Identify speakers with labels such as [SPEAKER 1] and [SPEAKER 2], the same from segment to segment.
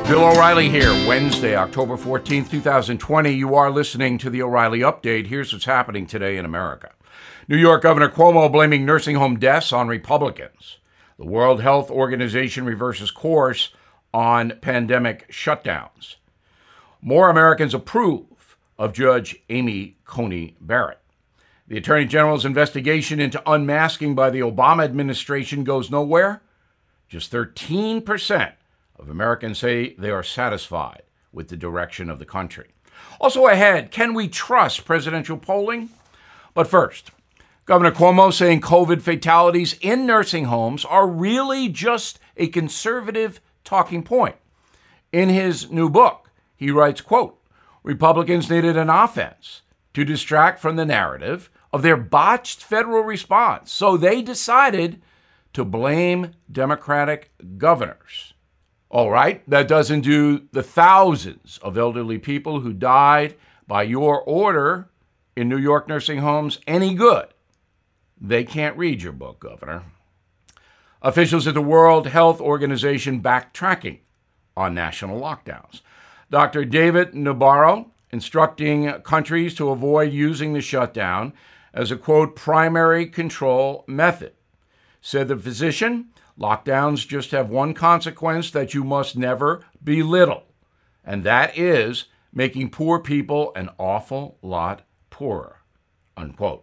[SPEAKER 1] Bill O'Reilly here, Wednesday, October 14th, 2020. You are listening to the O'Reilly Update. Here's what's happening today in America. New York Governor Cuomo blaming nursing home deaths on Republicans. The World Health Organization reverses course on pandemic shutdowns. More Americans approve of Judge Amy Coney Barrett. The Attorney General's investigation into unmasking by the Obama administration goes nowhere. Just 13% of Americans say they are satisfied with the direction of the country. Also ahead, can we trust presidential polling? But first, Governor Cuomo saying COVID fatalities in nursing homes are really just a conservative talking point. In his new book, he writes, quote, Republicans needed an offense to distract from the narrative of their botched federal response, so they decided to blame Democratic governors. All right, that doesn't do the thousands of elderly people who died by your order in New York nursing homes any good. They can't read your book, Governor. Officials at the World Health Organization backtracking on national lockdowns. Dr. David Nabarro instructing countries to avoid using the shutdown as a, quote, primary control method. Said the physician, lockdowns just have one consequence that you must never belittle, and that is making poor people an awful lot poorer, unquote.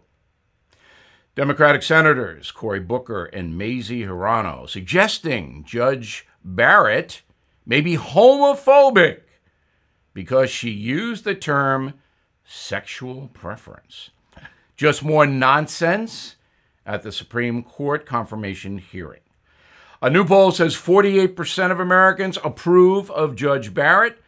[SPEAKER 1] Democratic Senators Cory Booker and Mazie Hirono suggesting Judge Barrett may be homophobic because she used the term sexual preference. Just more nonsense at the Supreme Court confirmation hearing. A new poll says 48% of Americans approve of Judge Barrett,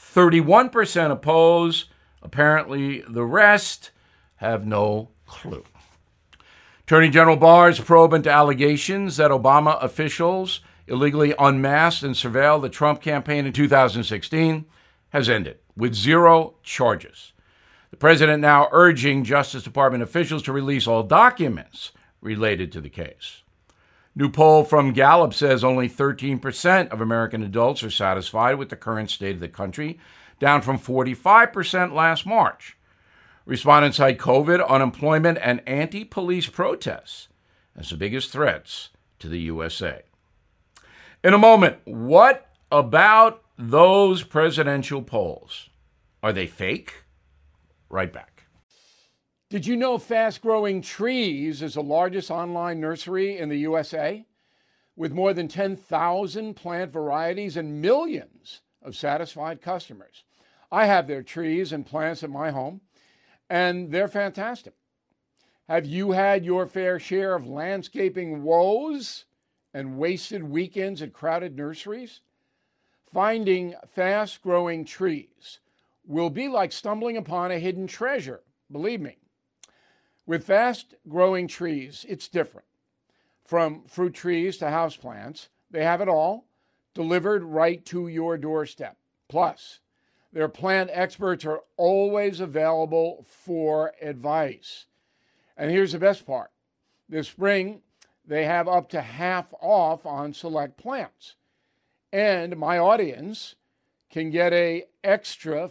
[SPEAKER 1] 31% oppose. Apparently, the rest have no clue. Attorney General Barr's probe into allegations that Obama officials illegally unmasked and surveilled the Trump campaign in 2016 has ended with zero charges. The president now urging Justice Department officials to release all documents related to the case. New poll from Gallup says only 13% of American adults are satisfied with the current state of the country, down from 45% last March. Respondents cite COVID, unemployment, and anti-police protests as the biggest threats to the USA. In a moment, what about those presidential polls? Are they fake? Right back. Did you know Fast Growing Trees is the largest online nursery in the USA? With more than 10,000 plant varieties and millions of satisfied customers. I have their trees and plants at my home, and they're fantastic. Have you had your fair share of landscaping woes and wasted weekends at crowded nurseries? Finding Fast Growing Trees will be like stumbling upon a hidden treasure, believe me. With Fast Growing Trees, it's different. From fruit trees to houseplants, they have it all delivered right to your doorstep. Plus, their plant experts are always available for advice. And here's the best part. This spring, they have up to half off on select plants. And my audience can get an extra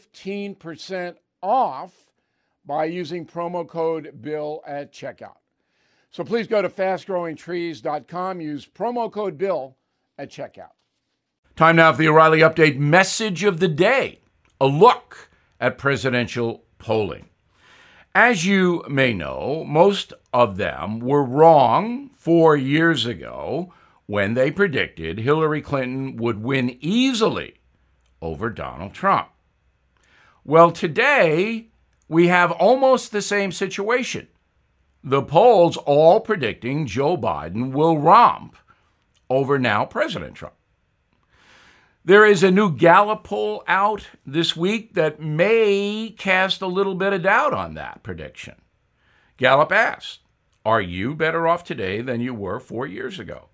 [SPEAKER 1] 15% off by using promo code BILL at checkout. So please go to fastgrowingtrees.com, use promo code BILL at checkout. Time now for the O'Reilly Update message of the day, a look at presidential polling. As you may know, most of them were wrong 4 years ago when they predicted Hillary Clinton would win easily over Donald Trump. Well, today, we have almost the same situation. The polls all predicting Joe Biden will romp over now President Trump. There is a new Gallup poll out this week that may cast a little bit of doubt on that prediction. Gallup asked, are you better off today than you were 4 years ago?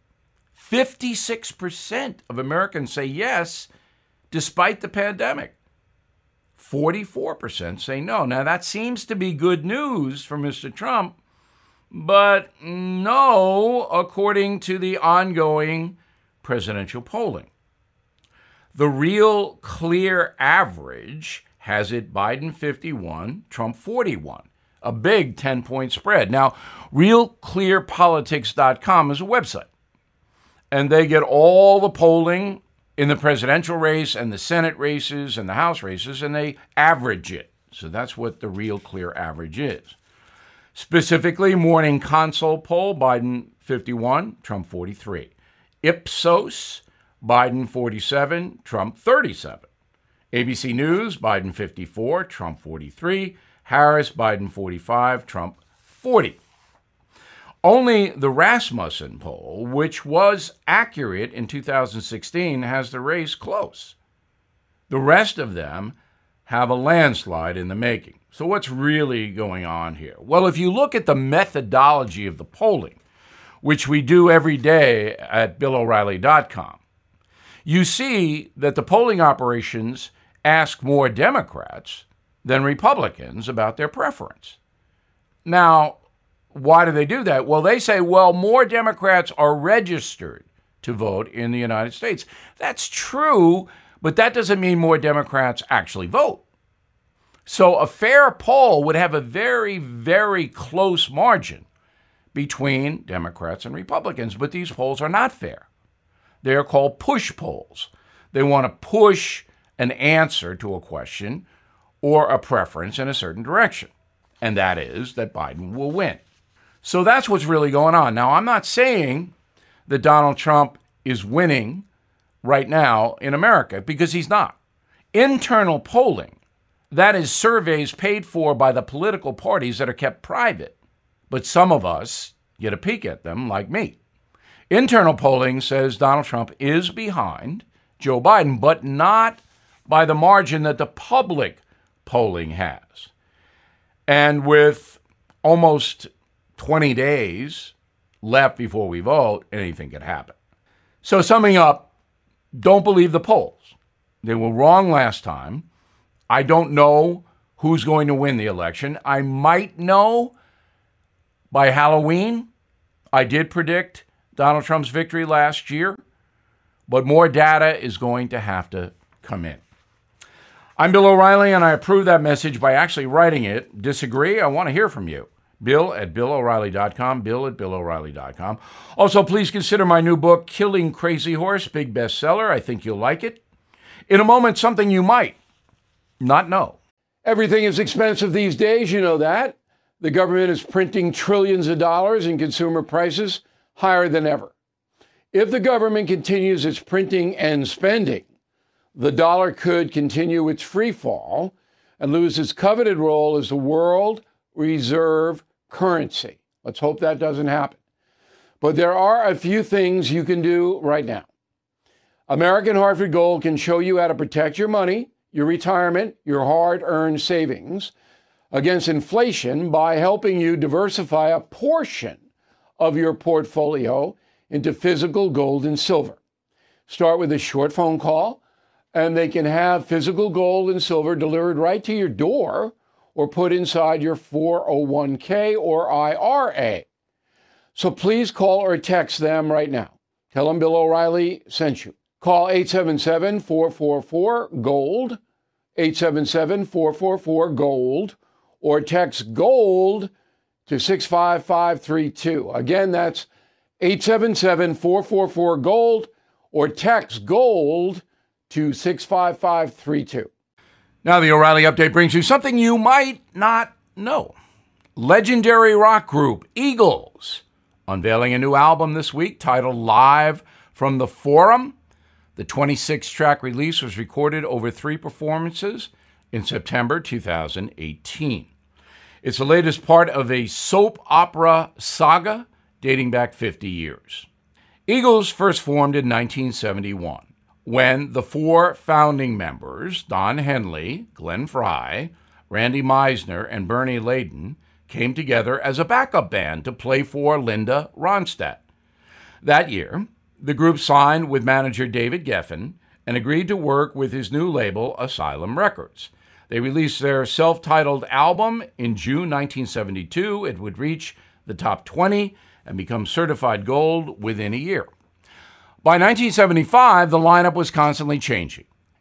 [SPEAKER 1] 56% of Americans say yes, despite the pandemic. 44% say no. Now, that seems to be good news for Mr. Trump, but no, according to the ongoing presidential polling. The Real Clear Average has it Biden 51, Trump 41, a big 10-point spread. Now, realclearpolitics.com is a website, and they get all the polling in the presidential race and the Senate races and the House races, and they average it. So that's what the Real Clear Average is. Specifically, Morning Consult poll, Biden 51, Trump 43. Ipsos, Biden 47, Trump 37. ABC News, Biden 54, Trump 43. Harris, Biden 45, Trump 40. Only the Rasmussen poll, which was accurate in 2016, has the race close. The rest of them have a landslide in the making. So what's really going on here? Well, if you look at the methodology of the polling, which we do every day at BillO'Reilly.com, you see that the polling operations ask more Democrats than Republicans about their preference. Now, why do they do that? Well, they say, more Democrats are registered to vote in the United States. That's true, but that doesn't mean more Democrats actually vote. So a fair poll would have a very, very close margin between Democrats and Republicans, but these polls are not fair. They're called push polls. They want to push an answer to a question or a preference in a certain direction, and that is that Biden will win. So that's what's really going on. Now, I'm not saying that Donald Trump is winning right now in America, because he's not. Internal polling, that is surveys paid for by the political parties that are kept private, but some of us get a peek at them, like me. Internal polling says Donald Trump is behind Joe Biden, but not by the margin that the public polling has. And with almost 20 days left before we vote, anything could happen. So summing up, don't believe the polls. They were wrong last time. I don't know who's going to win the election. I might know by Halloween. I did predict Donald Trump's victory last year, but more data is going to have to come in. I'm Bill O'Reilly, and I approve that message by actually writing it. Disagree? I want to hear from you. Bill at BillO'Reilly.com, Bill at BillO'Reilly.com. Also, please consider my new book, Killing Crazy Horse, big bestseller. I think you'll like it. In a moment, something you might not know. Everything is expensive these days, you know that. The government is printing trillions of dollars and consumer prices higher than ever. If the government continues its printing and spending, the dollar could continue its free fall and lose its coveted role as the world reserve currency. Let's hope that doesn't happen. But there are a few things you can do right now. American Hartford Gold can show you how to protect your money, your retirement, your hard-earned savings against inflation by helping you diversify a portion of your portfolio into physical gold and silver. Start with a short phone call, and they can have physical gold and silver delivered right to your door or put inside your 401k or IRA. So please call or text them right now. Tell them Bill O'Reilly sent you. Call 877-444-GOLD, 877-444-GOLD, or text GOLD to 65532. Again, that's 877-444-GOLD, or text GOLD to 65532. Now the O'Reilly Update brings you something you might not know. Legendary rock group Eagles unveiling a new album this week titled Live from the Forum. The 26-track release was recorded over 3 performances in September 2018. It's the latest part of a soap opera saga dating back 50 years. Eagles first formed in 1971 when the 4 founding members, Don Henley, Glenn Frey, Randy Meisner, and Bernie Leadon, came together as a backup band to play for Linda Ronstadt. That year, the group signed with manager David Geffen and agreed to work with his new label, Asylum Records. They released their self-titled album in June 1972. It would reach the top 20 and become certified gold within a year. By 1975, the lineup was constantly changing.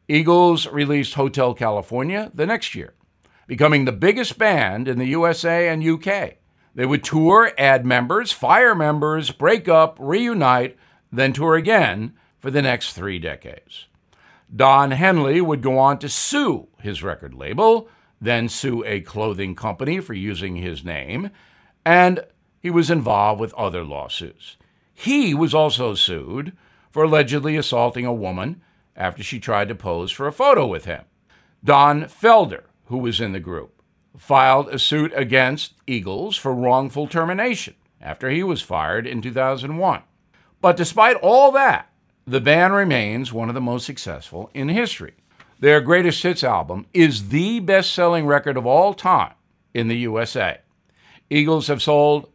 [SPEAKER 1] Eagles released Hotel California the next year, becoming the biggest band in the USA and UK. They would tour, add members, fire members, break up, reunite, then tour again for the next 3 decades. Don Henley would go on to sue his record label, then sue a clothing company for using his name, and he was involved with other lawsuits. He was also sued for allegedly assaulting a woman after she tried to pose for a photo with him. Don Felder, who was in the group, filed a suit against Eagles for wrongful termination after he was fired in 2001. But despite all that, the band remains one of the most successful in history. Their greatest hits album is the best-selling record of all time in the USA. Eagles have sold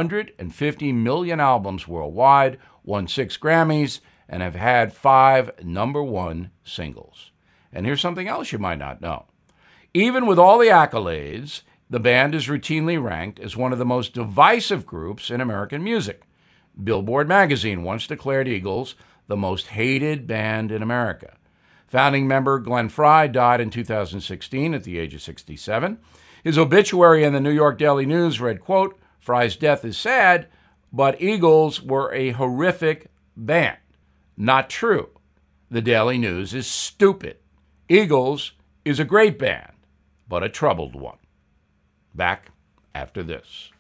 [SPEAKER 1] 150 million albums worldwide, won 6 Grammys, and have had 5 number 1 singles. And here's something else you might not know. Even with all the accolades, the band is routinely ranked as one of the most divisive groups in American music. Billboard magazine once declared Eagles the most hated band in America. Founding member Glenn Frey died in 2016 at the age of 67. His obituary in the New York Daily News read, quote, "Frey's death is sad, but Eagles were a horrific band." Not true. The Daily News is stupid. Eagles is a great band, but a troubled one. Back after this.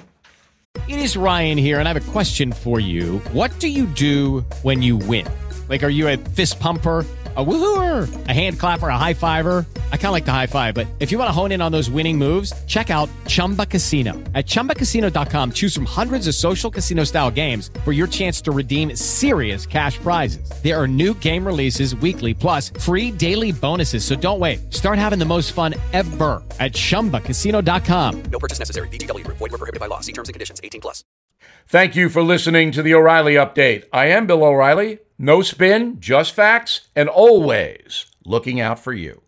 [SPEAKER 2] It is Ryan here, and I have a question for you. What do you do when you win? Like, are you a fist pumper, a woohooer, a hand clapper, a high fiver? I kind of like the high five, but if you want to hone in on those winning moves, check out Chumba Casino. At ChumbaCasino.com, choose from hundreds of social casino-style games for your chance to redeem serious cash prizes. There are new game releases weekly, plus free daily bonuses, so don't wait. Start having the most fun ever at ChumbaCasino.com.
[SPEAKER 3] No purchase necessary. VGW. Void where prohibited by law. See terms and conditions. 18+.
[SPEAKER 1] Thank you for listening to the O'Reilly Update. I am Bill O'Reilly. No spin, just facts, and always looking out for you.